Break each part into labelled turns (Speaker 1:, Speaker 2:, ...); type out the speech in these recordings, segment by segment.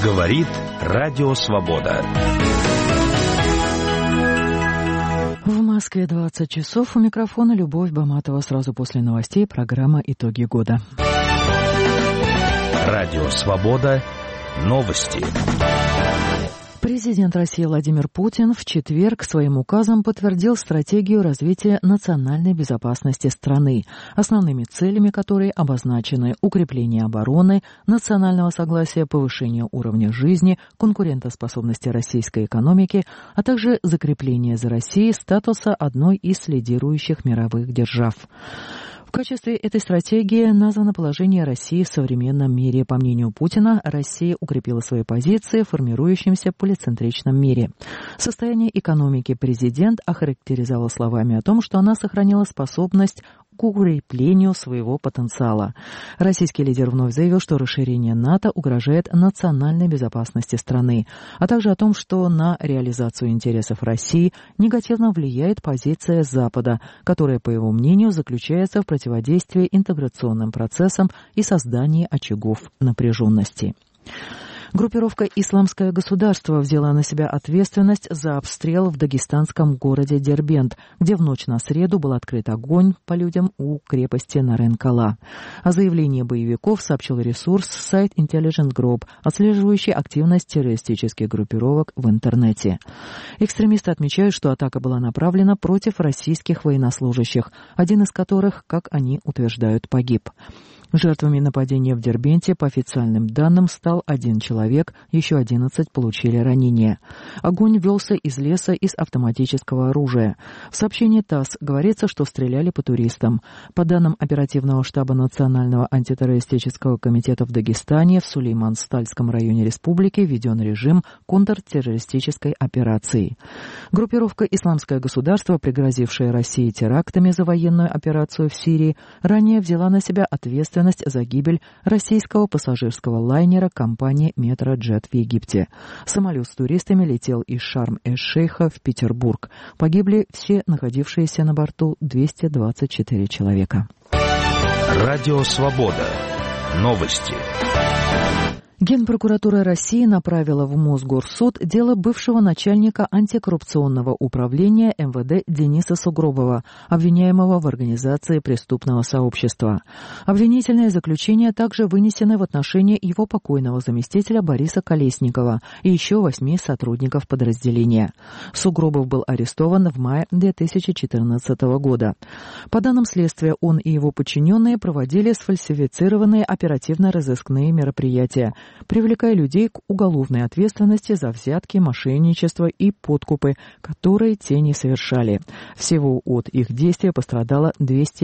Speaker 1: Говорит Радио Свобода.
Speaker 2: В Москве 20 часов. У микрофона Любовь Баматова. Сразу после новостей программа «Итоги года».
Speaker 1: Радио Свобода. Новости.
Speaker 2: Президент России Владимир Путин в четверг своим указом подтвердил стратегию развития национальной безопасности страны, основными целями которой обозначены укрепление обороны, национального согласия, повышение уровня жизни, конкурентоспособности российской экономики, а также закрепление за Россией статуса одной из лидирующих мировых держав. В качестве этой стратегии названо положение России в современном мире. По мнению Путина, Россия укрепила свои позиции в формирующемся полицентричном мире. Состояние экономики президент охарактеризовал словами о том, что она сохранила способность к укреплению своего потенциала. Российский лидер вновь заявил, что расширение НАТО угрожает национальной безопасности страны, а также о том, что на реализацию интересов России негативно влияет позиция Запада, которая, по его мнению, заключается в противодействии интеграционным процессам и создании очагов напряженности. Группировка «Исламское государство» взяла на себя ответственность за обстрел в дагестанском городе Дербент, где в ночь на среду был открыт огонь по людям у крепости Нарен-Кала. О заявлении боевиков сообщил ресурс сайт Intelligent Group, отслеживающий активность террористических группировок в интернете. Экстремисты отмечают, что атака была направлена против российских военнослужащих, один из которых, как они утверждают, погиб. Жертвами нападения в Дербенте, по официальным данным, стал 1 человек, еще 11 получили ранения. Огонь велся из леса из автоматического оружия. В сообщении ТАСС говорится, что стреляли по туристам. По данным оперативного штаба Национального антитеррористического комитета в Дагестане, в Сулейман-Стальском районе республики введен режим контртеррористической операции. Группировка «Исламское государство», пригрозившая России терактами за военную операцию в Сирии, ранее взяла на себя ответственность за гибель российского пассажирского лайнера компании «Метроджет» в Египте. Самолет с туристами летел из Шарм-эль-Шейха в Петербург. Погибли все находившиеся на борту 224 человека.
Speaker 1: Радио Свобода. Новости.
Speaker 2: Генпрокуратура России направила в Мосгорсуд дело бывшего начальника антикоррупционного управления МВД Дениса Сугробова, обвиняемого в организации преступного сообщества. Обвинительные заключения также вынесены в отношении его покойного заместителя Бориса Колесникова и еще 8 сотрудников подразделения. Сугробов был арестован в мае 2014 года. По данным следствия, он и его подчиненные проводили сфальсифицированные оперативно-розыскные мероприятия, привлекая людей к уголовной ответственности за взятки, мошенничество и подкупы, которые те не совершали. Всего от их действия пострадало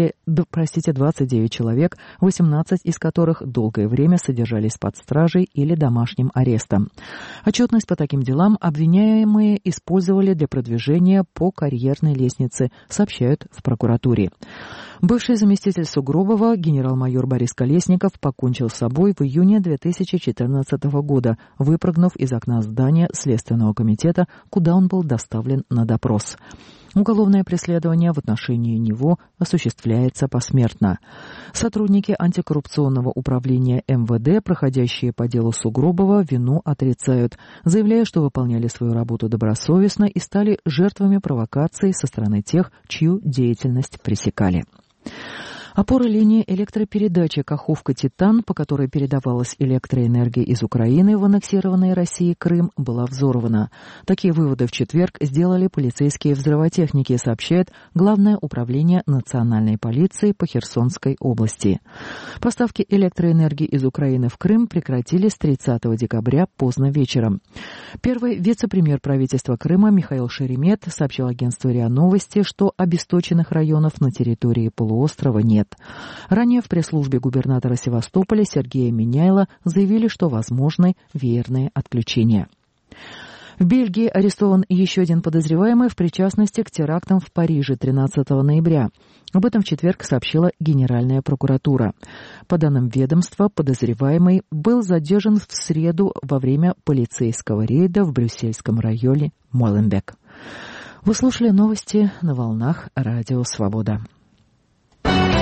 Speaker 2: 29 человек, 18 из которых долгое время содержались под стражей или домашним арестом. Отчетность по таким делам обвиняемые использовали для продвижения по карьерной лестнице, сообщают в прокуратуре. Бывший заместитель Сугробова, генерал-майор Борис Колесников, покончил с собой в июне 2014 года, выпрыгнув из окна здания Следственного комитета, куда он был доставлен на допрос. Уголовное преследование в отношении него осуществляется посмертно. Сотрудники антикоррупционного управления МВД, проходящие по делу Сугробова, вину отрицают, заявляя, что выполняли свою работу добросовестно и стали жертвами провокаций со стороны тех, чью деятельность пресекали. Опора линии электропередачи Каховка-Титан, по которой передавалась электроэнергия из Украины в аннексированный Россией Крым, была взорвана. Такие выводы в четверг сделали полицейские взрывотехники, сообщает Главное управление национальной полиции по Херсонской области. Поставки электроэнергии из Украины в Крым прекратили с 30 декабря поздно вечером. Первый вице-премьер правительства Крыма Михаил Шеремет сообщил агентству РИА Новости, что обесточенных районов на территории полуострова нет. Ранее в пресс-службе губернатора Севастополя Сергея Миняйла заявили, что возможны веерные отключения. В Бельгии арестован еще один подозреваемый в причастности к терактам в Париже 13 ноября. Об этом в четверг сообщила Генеральная прокуратура. По данным ведомства, подозреваемый был задержан в среду во время полицейского рейда в брюссельском районе Моленбек. Вы слушали новости на волнах Радио Свобода.